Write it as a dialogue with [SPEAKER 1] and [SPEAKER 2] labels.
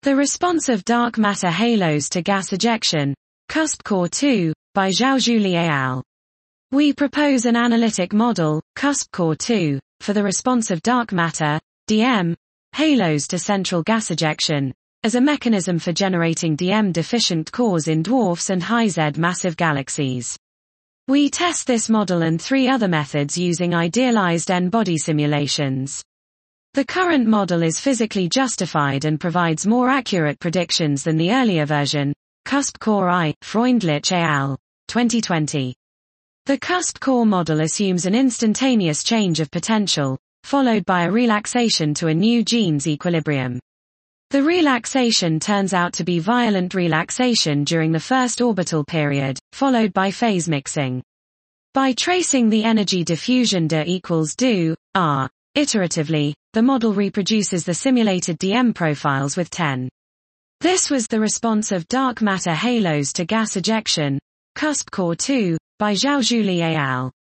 [SPEAKER 1] The response of dark matter halos to gas ejection, CUSP-Core 2, by Zhao-Zhuli et al. We propose an analytic model, CUSP-Core 2, for the response of dark matter, DM, halos to central gas ejection, as a mechanism for generating DM-deficient cores in dwarfs and high-Z massive galaxies. We test this model and 3 other methods using idealized N-body simulations. The current model is physically justified and provides more accurate predictions than the earlier version, CUSP-Core I, Freundlich et al., 2020. The CUSP-Core model assumes an instantaneous change of potential, followed by a relaxation to a new Jeans equilibrium. The relaxation turns out to be violent relaxation during the first orbital period, followed by phase mixing. By tracing the energy diffusion D equals do, R, iteratively, the model reproduces the simulated DM profiles with 10. This was the response of dark matter halos to gas ejection, CUSP-Core 2, by Zhao-Zhuli et al.